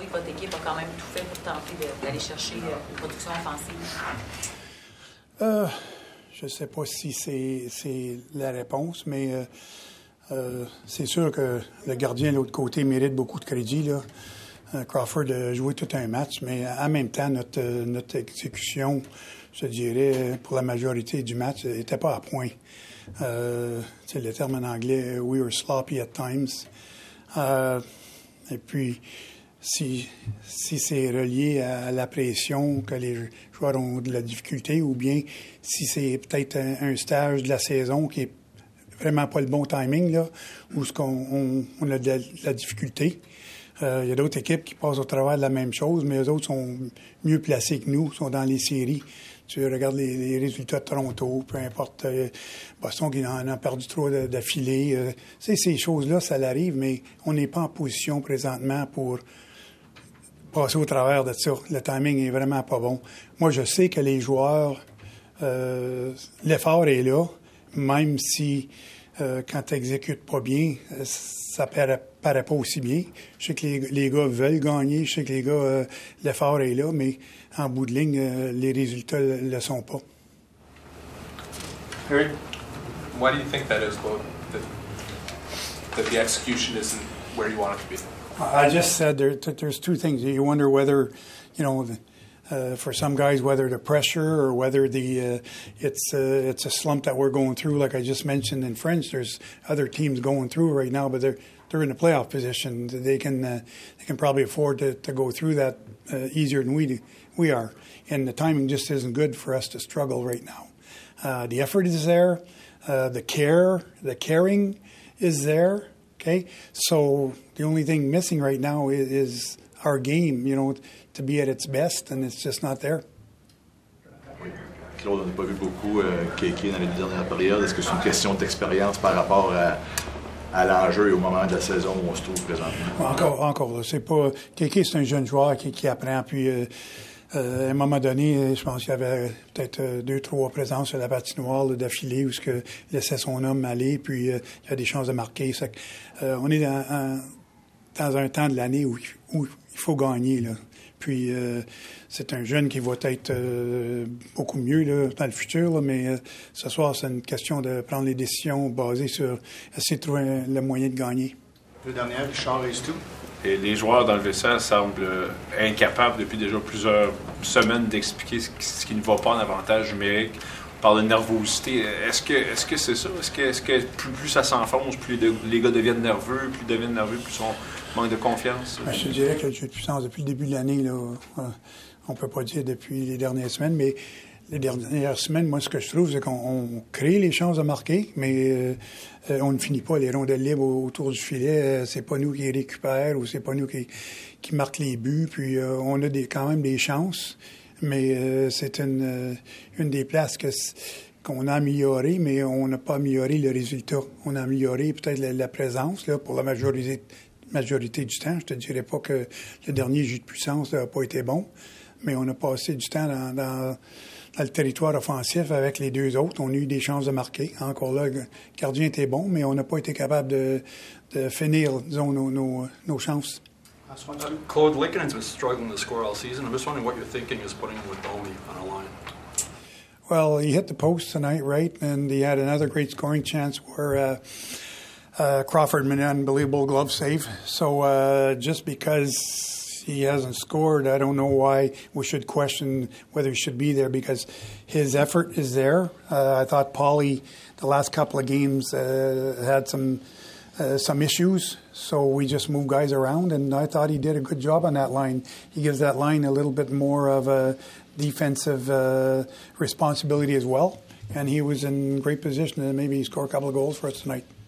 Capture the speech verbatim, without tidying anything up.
trouvé que votre équipe a quand même tout fait pour tenter de, d'aller chercher euh, une production offensive? Euh, je ne sais pas si c'est, c'est la réponse, mais euh, euh, c'est sûr que le gardien de l'autre côté mérite beaucoup de crédit, là. Uh, Crawford a joué tout un match, mais en même temps, notre, notre exécution, je dirais, pour la majorité du match, n'était pas à point. Euh, c'est le terme en anglais, we were sloppy at times. Euh, et puis, si, si c'est relié à la pression que les joueurs ont de la difficulté, ou bien si c'est peut-être un, un stage de la saison qui est vraiment pas le bon timing, là, où ce qu'on, on, on a de la, de la difficulté. Il euh, y a d'autres équipes qui passent au travers de la même chose, mais eux autres sont mieux placés que nous, sont dans les séries. Tu regardes les, les résultats de Toronto, peu importe, euh, Boston qui en a perdu trop d'affilée. Euh, tu sais, ces choses-là, ça l'arrive, mais on n'est pas en position présentement pour passer au travers de ça. Le timing est vraiment pas bon. Moi, je sais que les joueurs, euh, l'effort est là, même si euh, quand tu n'exécutes pas bien, ça paraît, paraît pas aussi bien. Je sais que les, les gars veulent gagner, je sais que les gars, euh, l'effort est là, mais en bout de ligne, euh, les résultats ne le sont pas. Harry, why do you think that is, Claude? That, that the execution isn't where you want it to be? I just said there, there's two things. You wonder whether, you know, the, Uh, for some guys, whether the pressure or whether the uh, it's uh, it's a slump that we're going through. Like I just mentioned in French, there's other teams going through right now, but they're they're in a playoff position. They can uh, they can probably afford to, to go through that uh, easier than we do, we are. And the timing just isn't good for us to struggle right now. Uh, the effort is there, uh, the care, the caring is there. Okay, so the only thing missing right now is, is our game. You know. To be at its best, and it's just not there. Claude, on n'a pas vu beaucoup euh, Kéké dans les deux dernières périodes. Est-ce que c'est une question d'expérience par rapport à, à l'enjeu et au moment de la saison où on se trouve présentement? Encore, encore. C'est pas Kéké, c'est un jeune joueur qui, qui apprend. Puis, euh, euh, à un moment donné, je pense qu'il y avait peut-être euh, deux, trois présences sur la patinoire là, d'affilée où il laissait son homme aller. Puis, euh, il y a des chances de marquer. Ça, euh, on est dans, en, dans un temps de l'année où, où il faut gagner, là. Puis, euh, c'est un jeune qui va être euh, beaucoup mieux là, dans le futur, là, mais euh, ce soir, c'est une question de prendre les décisions basées sur essayer de trouver un, le moyen de gagner. Deux dernières, Richard et tout. Et les joueurs dans le vestiaire semblent incapables depuis déjà plusieurs semaines d'expliquer ce qui, ce qui ne va pas en avantage numérique. On parle de nervosité. Est-ce que, est-ce que c'est ça? Est-ce que, est-ce que plus, plus ça s'enfonce, plus les, les gars deviennent nerveux, plus ils deviennent nerveux, plus on manque de confiance? Ben, je dirais que le jeu de puissance, depuis le début de l'année, là, euh, on peut pas dire depuis les dernières semaines, mais les dernières semaines, moi, ce que je trouve, c'est qu'on on crée les chances de marquer, mais euh, euh, on ne finit pas les rondelles libres autour du filet. Euh, c'est pas nous qui les récupèrent ou c'est pas nous qui, qui marquent les buts. Puis euh, on a des, quand même des chances, mais euh, c'est une, euh, une des places que qu'on a amélioré, mais on n'a pas amélioré le résultat. On a amélioré peut-être la, la présence là, pour la majorité, majorité du temps. Je te dirais pas que le dernier jeu de puissance n'a pas été bon, mais on a passé du temps dans, dans, dans le territoire offensif avec les deux autres. On a eu des chances de marquer. Encore là, le gardien était bon, mais on n'a pas été capable de, de finir, disons, nos, nos, nos chances. Claude, Lakinen's been struggling to score all season. I'm just wondering what you're thinking is putting him with Domi on a line. Well, he hit the post tonight, right? And he had another great scoring chance where uh, uh, Crawford made an unbelievable glove save. So uh, just because he hasn't scored, I don't know why we should question whether he should be there because his effort is there. Uh, I thought Paulie, the last couple of games, uh, had some uh, some issues. So we just moved guys around, and I thought he did a good job on that line. He gives that line a little bit more of a defensive uh, responsibility as well. And he was in great position to maybe score a couple of goals for us tonight.